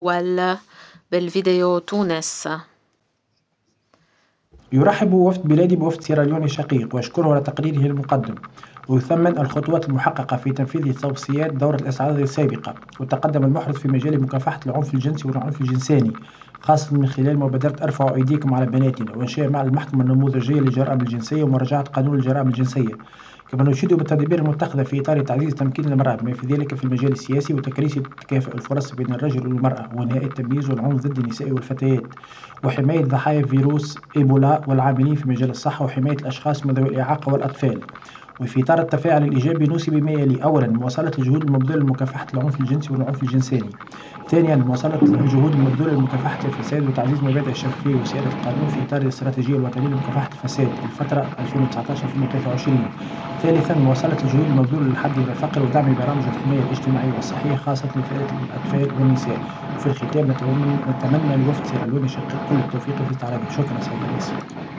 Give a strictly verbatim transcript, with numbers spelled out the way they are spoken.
ولا بالفيديو تونس؟ يرحب وفد بلادي بوفد سيراليوني الشقيق ويشكره على تقريره المقدم، ويثمن الخطوات المحققة في تنفيذ توصيات دورة الإسعاد السابقة، وتقدم المحرز في مجال مكافحة العنف الجنسي والعنف الجنساني، خاصة من خلال مبادرة ارفعوا أيديكم على بناتنا، وإنشاء مع المحكمة النموذجية للجرائم الجنسية ومراجعة قانون الجرائم الجنسية. كما نشيد بالتدابير المتخذة في إطار تعزيز تمكين المرأة بما في ذلك في المجال السياسي وتكريس تكافؤ الفرص بين الرجل والمرأة وإنهاء التمييز والعنف ضد النساء والفتيات، وحماية ضحايا فيروس إيبولا والعاملين في مجال الصحة، وحماية الأشخاص من ذوي الإعاقة والأطفال. وفي إطار التفاعل الإيجابي نوصي بما يلي: أولا، مواصلة الجهود المبذولة لمكافحة العنف الجنسي والعنف الجنساني. ثانيا، مواصلة الجهود المبذولة لمكافحة الفساد وتعزيز مبادئ الشفافية وسيادة القانون في إطار الاستراتيجية الوطنية لمكافحة الفساد الفترة ألفين وتسعة عشر ألفين وثلاثة وعشرين. ثالثا، مواصلة الجهود المبذولة للحد من الفقر ودعم برامج الحماية الاجتماعية والصحية خاصة لفئات الأطفال والنساء. وفي الختام نتمنى لوفد سيراليون الشقيق كل التوفيق في استعراضه. شكرا سيد الرئيس.